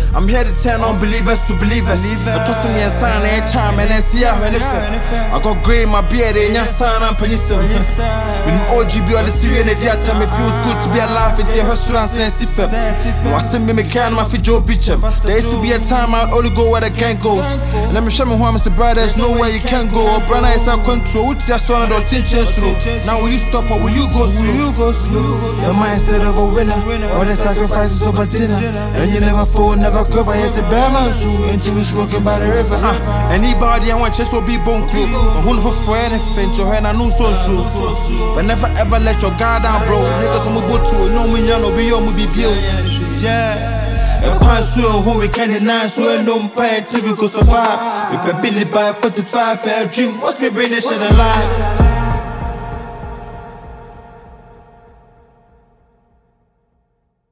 I'm here to turn unbelievers to believers. I toss me a sign and charm and see how anything. I got grey in my beard and your son and Panissa. When OGB or the Syrian time, it feels good to be alive. It's a restaurant and Sifa. No, I send me a can, my feet Joe Beacham. There used to be a time I'd only go where the can goes. And let me show me who I'm brother, there's nowhere you can go. Brother is our control, it's your son or tension slow. Now will you stop or will you go slow? Your mindset of a winner, all the sacrifices over dinner. And you never fall, never cover, yes, a bear man shoe. Until we smoking by the river. Anybody I want just will be bone crew. Who for anything to her, I know so. But never ever let your guard down, bro. Niggas on my boat to no me, no be on me, be yeah. I can't swear who we can deny, so no pain till we go survive. We can Billy by 45 fair dream, watch me bring this shit alive.